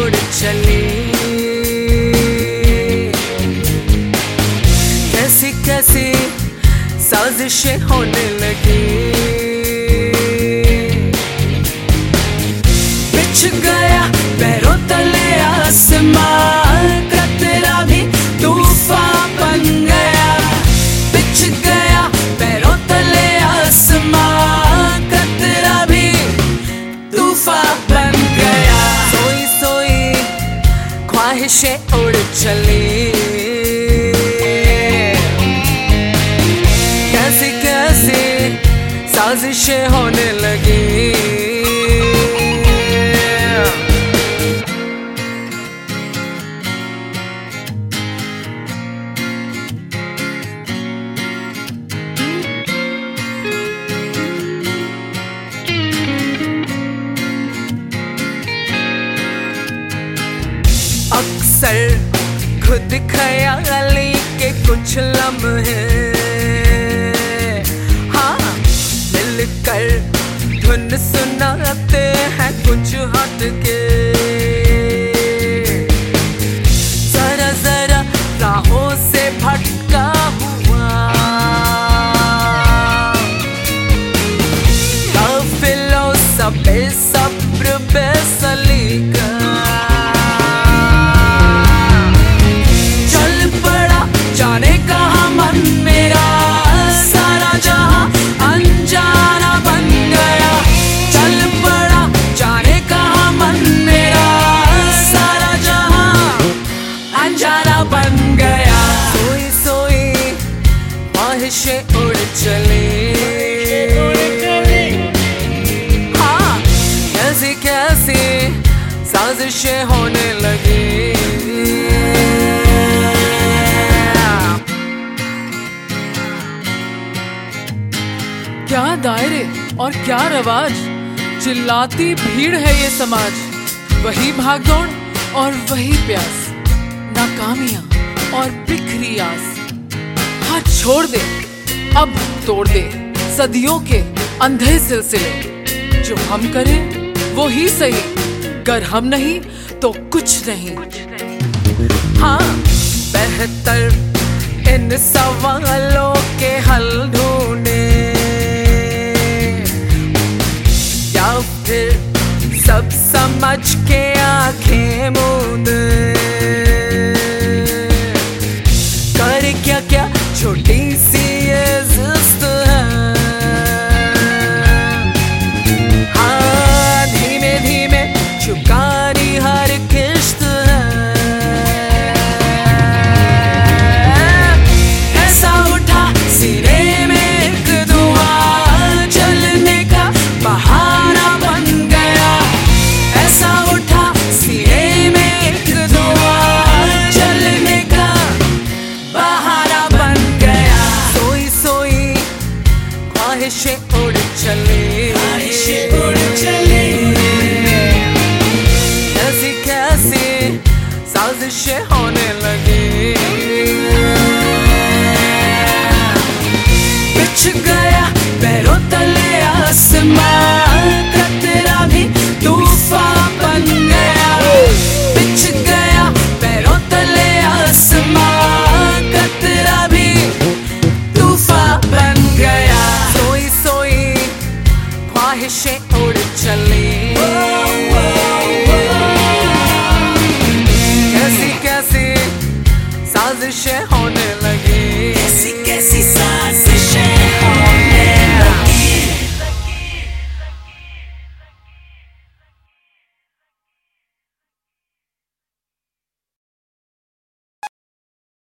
उड़ चली, कैसी कैसी साजिशें होने लगी। बिछ गया पैरों तले आसमान का तेरा भी तूफान बन गया। बिछ गया पैरों तले आसमान का तेरा भी तूफान बन गया। सोई सोई ख्वाहिशें उड़ चली, कैसी कैसी साजिशें होने लगी। अक्सर खुद ख्याली के कुछ लम्हे, हाँ मिलकर धुन सुनाते हैं कुछ हटके। जरा जरा राहों से भटका हुआ काफिलों सब बेसब्र बेसलीका जाने कहाँ मन मेरा, सारा जहां अनजाना बन गया। चल पड़ा जाने कहाँ मन मेरा, सारा जहां अनजाना बन गया। सोई सोई ख्वाहिशें उड़ चली, हाँ कैसी कैसी साजिशें होने लगी। क्या दायरे और क्या रवाज, चिल्लाती भीड़ है ये समाज। वही भागदौड़ और वही प्यास, नाकामियां और बिखरी आस। हाथ छोड़ दे अब तोड़ दे सदियों के अंधे सिलसिले। जो हम करें वो ही सही, गर हम नहीं तो कुछ नहीं। हाँ बेहतर इन सवालों के हल ढूंढे, या फिर सब समझ के आंखें मूंद कर। क्या क्या छोटी सी ये ज़िस्त है, हाँ धीमे धीमे चुकानी हर किश्त है। ऐसा उठा सीने में एक धुआं, चलने का बहाना बन गया। ऐसा उठा सीने में एक धुआं, चलने का बहाना बन गया। सोई सोई ख्वाहिशें उड़ चली, कैसी कैसी साजिशें होने लगी। बिछ गया पैरों तले आसमान का तेरा भी तूफान बन गया। बिछ गया पैरों तले आसमान का तेरा भी तूफान बन गया। सोई सोई ख्वाहिशें उड़ चली, कैसी कैसी साजिशें होने